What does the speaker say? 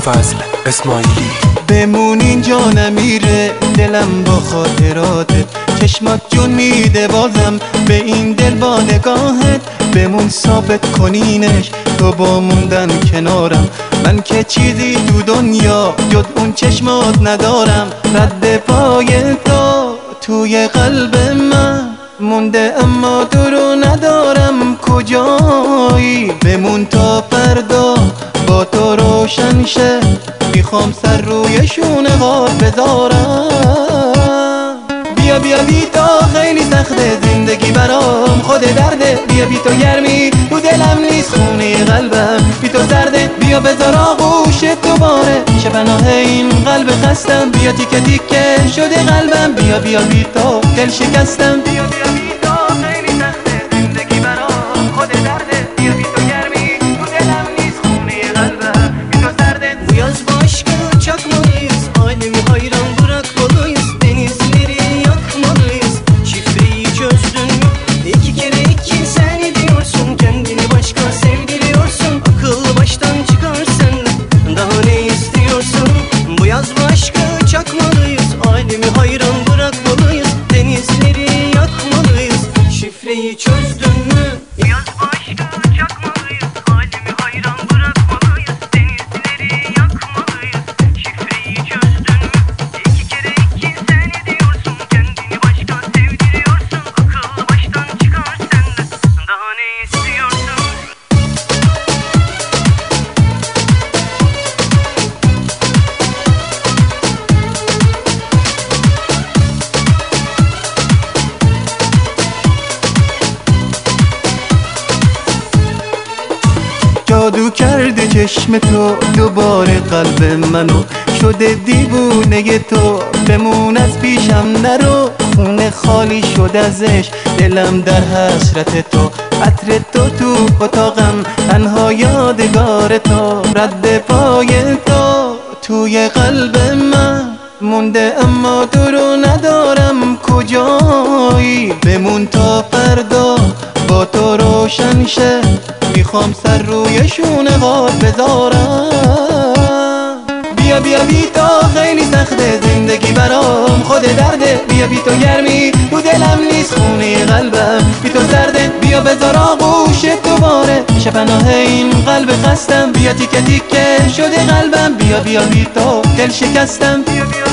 ابوالفضل اسماعیلی. بمون اینجا نمیره دلم با خاطراتت، چشمات جون میده بازم به این دل با نگاهت. بمون ثابت کنینش تو با موندن کنارم، من که چیزی تو دنیا جز اون چشمات ندارم. رد پای تو توی قلب من مونده اما تو رو ندارم. کجایی بمون تا فردا با تو روشن شه، میخوام سر روی شونه غار بذارم. بیا بیا بی تو خیلی سخته زندگی برام، خود درده. بیا بی تو گرمی تو دلم نیست، خونه قلبم بی تو سرده. بیا بذار آغوش دوباره شه پناه این قلب خستم. بیا تیکه تیکه شده قلبم، بیا بیا بی تو دل شکستم. بیا بیا بی تو خیلی سخته زندگی برام، خود درده. بیا bі تو گرمی تو دلم نیست، خونه قلبم bі تو serde. Bu yaz başka çakmalıyız, alemi hayran bırakmalıyız, denizleri yakmalıyız. Şifreyi çözdün mü? İki kere iki sen ediyorsun, kendini başka sevdiriyorsun. Akıl baştan çıkar senden, daha ne istiyorsun? Bu yaz başka çakmalıyız, alemi hayran bırakmalıyız, denizleri yakmalıyız. Şifreyi çözdün mü? Bu yaz başka çakmalıyız, alemi hayran bırakmalıyız, denizleri yakmalıyız. Şifreyi çözdün mü? İki kere iki sen ediyorsun, kendini başka sevdiriyorsun. Akıl baştan çıkar senden, daha ne istiyorsun? جادو کرده چشم تو دوباره قلب منو، شده دیوونه تو بمون از پیشم نرو. خونه خالی شد ازش دلم در حسرت تو، عطر تو اتاقم تنها یادگار تو. رد پای تو توی قلب من مونده اما تو رو ندارم. کجایی بمون تا فردا با تو روشن شه، میخوام سر روی شونه غار بذارم. بیا بیا بی تو خیلی سخته زندگی برام، خود درده. بیا بی تو گرمی تو دلم نیست، خونه قلبم بی تو سرده. بیا بذار آغوش دوباره شه پناه این قلب خستم. بیا تیکه تیکه شده قلبم، بیا بیا بی تو دل شکستم. بیا بیا